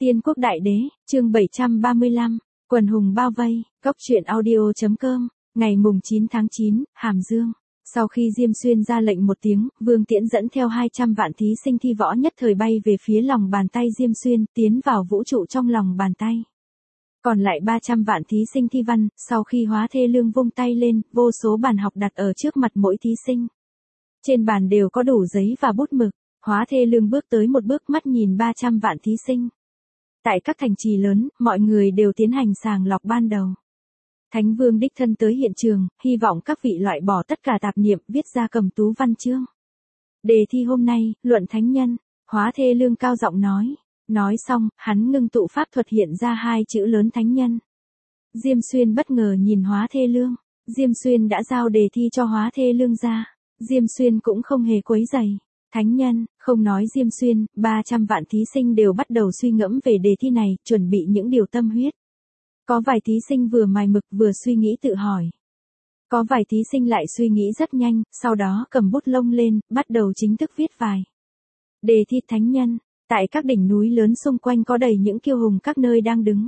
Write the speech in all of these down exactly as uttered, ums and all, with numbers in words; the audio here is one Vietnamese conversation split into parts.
Tiên quốc đại đế, chương bảy trăm ba mươi lăm, quần hùng bao vây, góc truyện audio.com, ngày mùng chín tháng chín, Hàm Dương. Sau khi Diêm Xuyên ra lệnh một tiếng, Vương Tiễn dẫn theo hai trăm vạn thí sinh thi võ nhất thời bay về phía lòng bàn tay Diêm Xuyên, tiến vào vũ trụ trong lòng bàn tay. Còn lại ba trăm vạn thí sinh thi văn, sau khi Hóa Thê Lương vung tay lên, vô số bàn học đặt ở trước mặt mỗi thí sinh. Trên bàn đều có đủ giấy và bút mực, Hóa Thê Lương bước tới một bước mắt nhìn ba trăm vạn thí sinh. Tại các thành trì lớn, mọi người đều tiến hành sàng lọc ban đầu. Thánh Vương đích thân tới hiện trường, hy vọng các vị loại bỏ tất cả tạp niệm, viết ra cầm tú văn chương. Đề thi hôm nay, luận thánh nhân, Hóa Thê Lương cao giọng nói. Nói xong, hắn ngưng tụ pháp thuật hiện ra hai chữ lớn thánh nhân. Diêm Xuyên bất ngờ nhìn Hóa Thê Lương. Diêm Xuyên đã giao đề thi cho Hóa Thê Lương ra. Diêm Xuyên cũng không hề quấy rầy. Thánh nhân, không nói Diêm Xuyên, ba trăm vạn thí sinh đều bắt đầu suy ngẫm về đề thi này, chuẩn bị những điều tâm huyết. Có vài thí sinh vừa mài mực vừa suy nghĩ tự hỏi. Có vài thí sinh lại suy nghĩ rất nhanh, sau đó cầm bút lông lên, bắt đầu chính thức viết vài. Đề thi thánh nhân, tại các đỉnh núi lớn xung quanh có đầy những kiêu hùng các nơi đang đứng.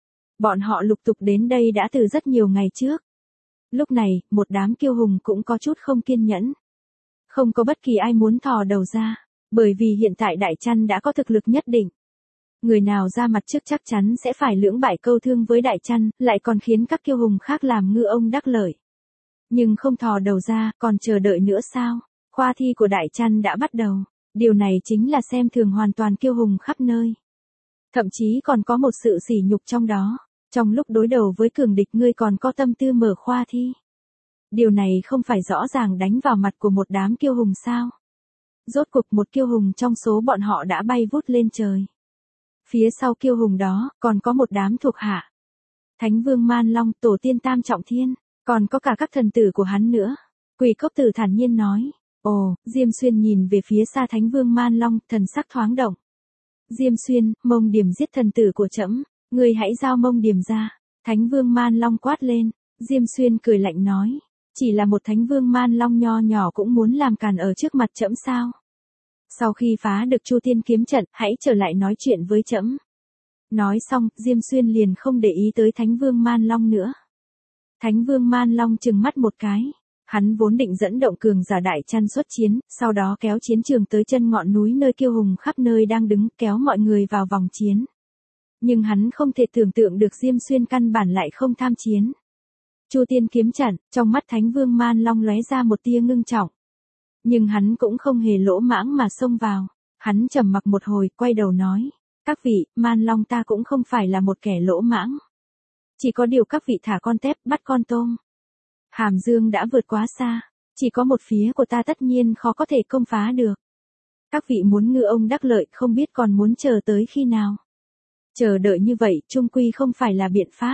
Bọn họ lục tục đến đây đã từ rất nhiều ngày trước. Lúc này, một đám kiêu hùng cũng có chút không kiên nhẫn. Không có bất kỳ ai muốn thò đầu ra, bởi vì hiện tại Đại Trăn đã có thực lực nhất định. Người nào ra mặt trước chắc chắn sẽ phải lưỡng bại câu thương với Đại Trăn, lại còn khiến các kiêu hùng khác làm ngư ông đắc lợi. Nhưng không thò đầu ra, còn chờ đợi nữa sao? Khoa thi của Đại Trăn đã bắt đầu. Điều này chính là xem thường hoàn toàn kiêu hùng khắp nơi. Thậm chí còn có một sự sỉ nhục trong đó. Trong lúc đối đầu với cường địch ngươi còn có tâm tư mở khoa thi. Điều này không phải rõ ràng đánh vào mặt của một đám kiêu hùng sao? Rốt cuộc một kiêu hùng trong số bọn họ đã bay vút lên trời. Phía sau kiêu hùng đó, còn có một đám thuộc hạ. Thánh Vương Man Long, tổ tiên Tam Trọng Thiên, còn có cả các thần tử của hắn nữa. Quỷ Cốc Tử thản nhiên nói. Ồ, Diêm Xuyên nhìn về phía xa Thánh Vương Man Long, thần sắc thoáng động. Diêm Xuyên, Mông Điểm giết thần tử của trẫm, ngươi hãy giao Mông Điểm ra. Thánh Vương Man Long quát lên. Diêm Xuyên cười lạnh nói. Chỉ là một Thánh Vương Man Long nho nhỏ cũng muốn làm càn ở trước mặt trẫm sao? Sau khi phá được Chu Thiên kiếm trận, hãy trở lại nói chuyện với trẫm. Nói xong, Diêm Xuyên liền không để ý tới Thánh Vương Man Long nữa. Thánh Vương Man Long trừng mắt một cái. Hắn vốn định dẫn động cường giả Đại Trăn xuất chiến, sau đó kéo chiến trường tới chân ngọn núi nơi kiêu hùng khắp nơi đang đứng, kéo mọi người vào vòng chiến. Nhưng hắn không thể tưởng tượng được Diêm Xuyên căn bản lại không tham chiến. Chu Tiên kiếm trận, trong mắt Thánh Vương Man Long lóe ra một tia ngưng trọng. Nhưng hắn cũng không hề lỗ mãng mà xông vào. Hắn trầm mặc một hồi, quay đầu nói. Các vị, Man Long ta cũng không phải là một kẻ lỗ mãng. Chỉ có điều các vị thả con tép, bắt con tôm. Hàm Dương đã vượt quá xa. Chỉ có một phía của ta tất nhiên khó có thể công phá được. Các vị muốn ngư ông đắc lợi không biết còn muốn chờ tới khi nào. Chờ đợi như vậy, chung quy không phải là biện pháp.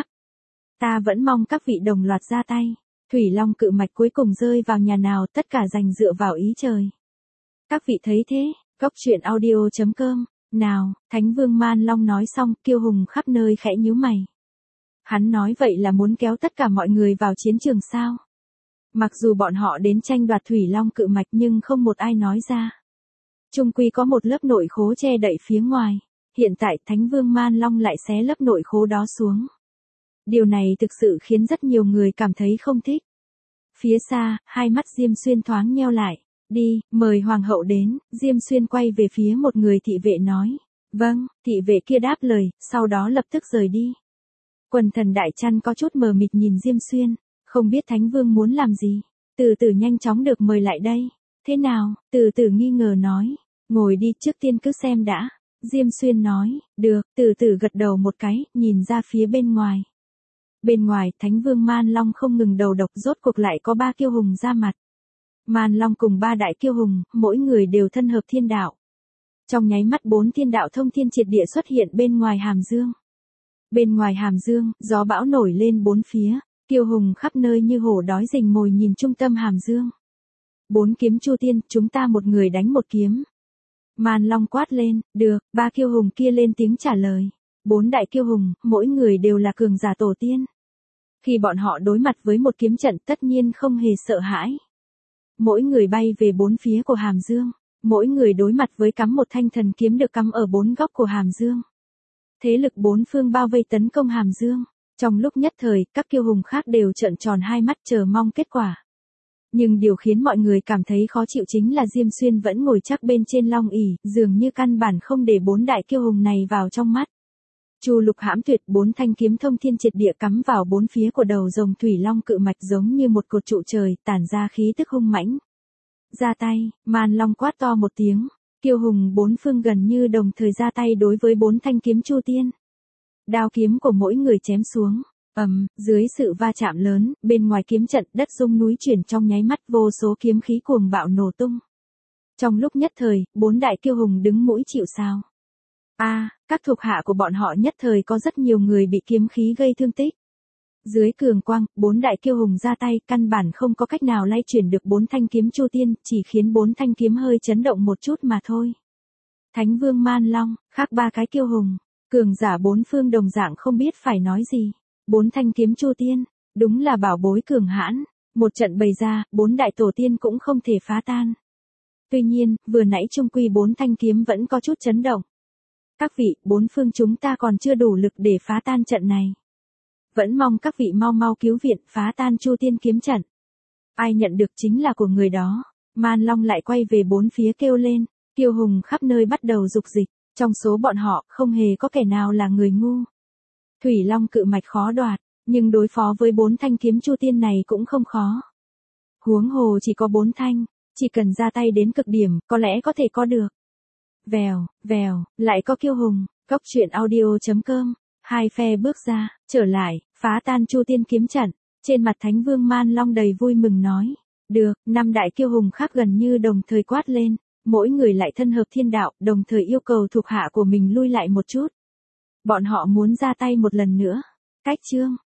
Ta vẫn mong các vị đồng loạt ra tay. Thủy Long cự mạch cuối cùng rơi vào nhà nào, tất cả dành dựa vào ý trời. Các vị thấy thế, góc truyện audio.com, nào, Thánh Vương Man Long nói xong, kiêu hùng khắp nơi khẽ nhíu mày. Hắn nói vậy là muốn kéo tất cả mọi người vào chiến trường sao? Mặc dù bọn họ đến tranh đoạt Thủy Long cự mạch nhưng không một ai nói ra. Chung quy có một lớp nội khố che đậy phía ngoài. Hiện tại Thánh Vương Man Long lại xé lớp nội khố đó xuống. Điều này thực sự khiến rất nhiều người cảm thấy không thích. Phía xa, hai mắt Diêm Xuyên thoáng nheo lại. Đi, mời Hoàng hậu đến. Diêm Xuyên quay về phía một người thị vệ nói. Vâng, thị vệ kia đáp lời, sau đó lập tức rời đi. Quần thần Đại Trăn có chút mờ mịt nhìn Diêm Xuyên, không biết Thánh Vương muốn làm gì. Từ từ nhanh chóng được mời lại đây. Thế nào? Từ từ nghi ngờ nói. Ngồi đi, trước tiên cứ xem đã. Diêm Xuyên nói. Được, từ từ gật đầu một cái, nhìn ra phía bên ngoài. Bên ngoài, Thánh Vương Man Long không ngừng đầu độc, rốt cuộc lại có ba kiêu hùng ra mặt. Man Long cùng ba đại kiêu hùng, mỗi người đều thân hợp thiên đạo. Trong nháy mắt bốn thiên đạo thông thiên triệt địa xuất hiện bên ngoài Hàm Dương. Bên ngoài Hàm Dương, gió bão nổi lên bốn phía, kiêu hùng khắp nơi như hổ đói rình mồi nhìn trung tâm Hàm Dương. Bốn kiếm Chu Tiên, chúng ta một người đánh một kiếm. Man Long quát lên, được, ba kiêu hùng kia lên tiếng trả lời. Bốn đại kiêu hùng, mỗi người đều là cường giả tổ tiên. Khi bọn họ đối mặt với một kiếm trận tất nhiên không hề sợ hãi. Mỗi người bay về bốn phía của Hàm Dương. Mỗi người đối mặt với cắm một thanh thần kiếm được cắm ở bốn góc của Hàm Dương. Thế lực bốn phương bao vây tấn công Hàm Dương. Trong lúc nhất thời, các kiêu hùng khác đều trợn tròn hai mắt chờ mong kết quả. Nhưng điều khiến mọi người cảm thấy khó chịu chính là Diêm Xuyên vẫn ngồi chắc bên trên long ỷ, dường như căn bản không để bốn đại kiêu hùng này vào trong mắt. Chu Lục hãm tuyệt, bốn thanh kiếm thông thiên triệt địa cắm vào bốn phía của đầu rồng thủy long cự mạch giống như một cột trụ trời, tản ra khí tức hung mãnh. Ra tay, Man Long quát to một tiếng, kiêu hùng bốn phương gần như đồng thời ra tay đối với bốn thanh kiếm Chu Tiên. Đao kiếm của mỗi người chém xuống, ầm, dưới sự va chạm lớn, bên ngoài kiếm trận đất rung núi chuyển trong nháy mắt, vô số kiếm khí cuồng bạo nổ tung. Trong lúc nhất thời, bốn đại kiêu hùng đứng mũi chịu sào. A, à, các thuộc hạ của bọn họ nhất thời có rất nhiều người bị kiếm khí gây thương tích. Dưới cường quang, bốn đại kiêu hùng ra tay, căn bản không có cách nào lay chuyển được bốn thanh kiếm Chu Tiên, chỉ khiến bốn thanh kiếm hơi chấn động một chút mà thôi. Thánh Vương Man Long, khác ba cái kiêu hùng, cường giả bốn phương đồng dạng không biết phải nói gì. Bốn thanh kiếm Chu Tiên, đúng là bảo bối cường hãn, một trận bày ra, bốn đại tổ tiên cũng không thể phá tan. Tuy nhiên, vừa nãy chung quy bốn thanh kiếm vẫn có chút chấn động. Các vị, bốn phương chúng ta còn chưa đủ lực để phá tan trận này. Vẫn mong các vị mau mau cứu viện, phá tan Chu Tiên kiếm trận. Ai nhận được chính là của người đó. Man Long lại quay về bốn phía kêu lên, kiêu hùng khắp nơi bắt đầu dục dịch, trong số bọn họ không hề có kẻ nào là người ngu. Thủy Long cự mạch khó đoạt, nhưng đối phó với bốn thanh kiếm Chu Tiên này cũng không khó. Huống hồ chỉ có bốn thanh, chỉ cần ra tay đến cực điểm, có lẽ có thể có được. Vèo, vèo, lại có kiêu hùng, Cốc Truyện Audio chấm com, hai phe bước ra, trở lại, phá tan Chu Tiên kiếm trận, trên mặt Thánh Vương Man Long đầy vui mừng nói, được, năm đại kiêu hùng khác gần như đồng thời quát lên, mỗi người lại thân hợp thiên đạo, đồng thời yêu cầu thuộc hạ của mình lui lại một chút. Bọn họ muốn ra tay một lần nữa. Cách chương